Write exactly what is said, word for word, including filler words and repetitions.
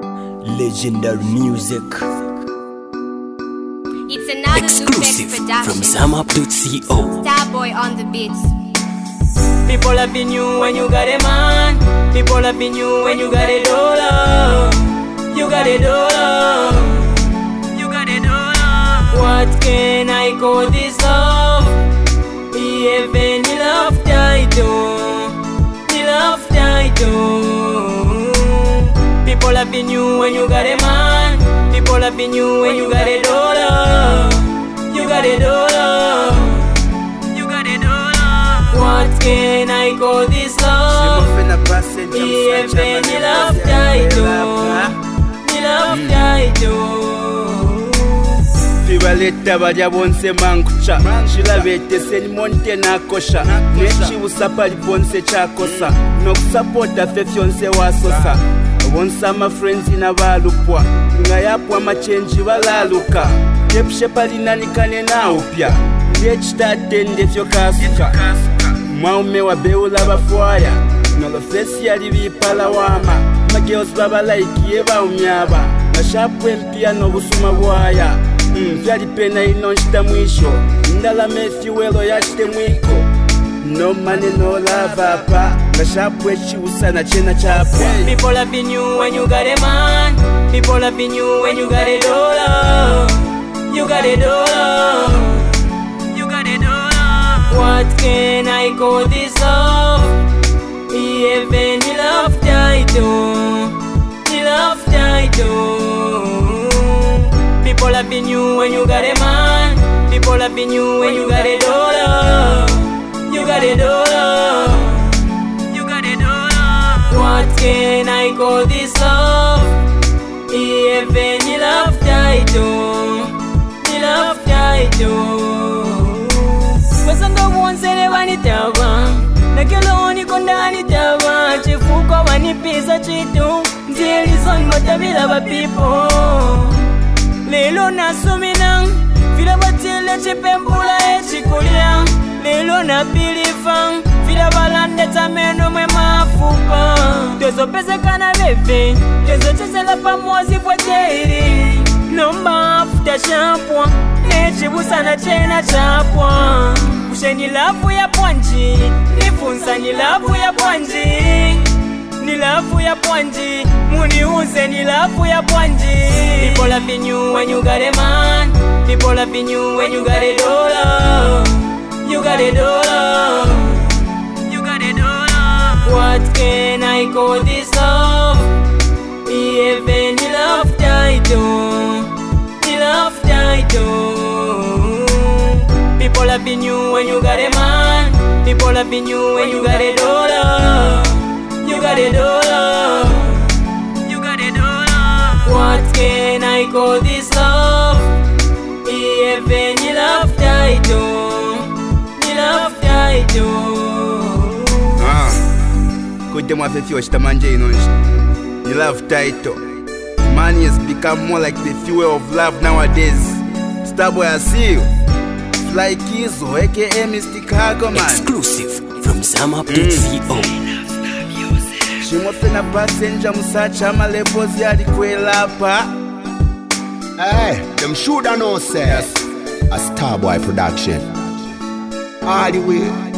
Legendary music. It's another Exclusive from Zamap dot co. Starboy on the beats. People loving you when you got a man. People loving you when you got a dollar. You got a dollar. You got a dollar. What can I call this love? Even the love title. The love title. People loving you when you got a man. People loving you when you got a dollar. You got a dollar. You got a dollar. What can I call this love? Even the love title. The love title. Fibaleta baja bonse mankucha Shilabete seni monte na kosha Nechi usapali bonse chakosa Nokusapota fefyonse wasosa Bonsa ma friends ina balupwa Ngayapwa machenji balaluka Kepshepali nanikane na upya Ndechita tende fyo kasuka Maume wa beula bafwaya Nolofesi ya livi pala wama Mageos baba laiki eba umyaba Nashapwe mpia no busuma buaya Vyali pena inonshita mwisho Ndala mefiwelo yashite mwiko No money no love apa Nashapwe chiusa na chena chapwa. People loving you when you got a man. People loving you when you got a dollar. You got a dollar. You got a dollar. What can I call this love? Even the love title. The love title. People loving you when you got a man. People loving you when you got a dollar. You got a dollar. You got a dollar. What can I call this love? Even the love title. The love title. Wasanga wonse ne vanitava. Nakelo oni kondani tava. Chifuko vanipisa chitu. Nzilison matabila ba people. Lelo nasumina Vila batile chipembula echikulia Lelo na bilifang Vila balande tameno mwe mafupa Tezo pese kana bebe Tezo chesela pamozi kwa teiri Nomba afuta shampwa Nechibusa na chena chapwa Ushe ni lafu ya pwanji Nifunsa ni lafu ya pwanji Ni lafu ya pwanji Muni uze ni lafu ya pwanji. People loving you when you got a man. People loving you when you got a dollar. You got a dollar. You got a dollar. What can I call this love? Even the love title. The love title. People loving you when you got a man. People loving you when you got a dollar. You got a dollar. You got a dollar. What can I call this love? Even the love title. The love title. Ah, Kote mwafefi wa shitamanje inonji. The love title. Money has become more like the fuel of love nowadays. Starboy, I see you. Fly Kizo, aka Mister Cargo Man. Exclusive from Zamap dot co. Shimofena passenger musacha malepozi alikwela pa. Hey, them shoulda know say. Yes. A Starboy production. All the way.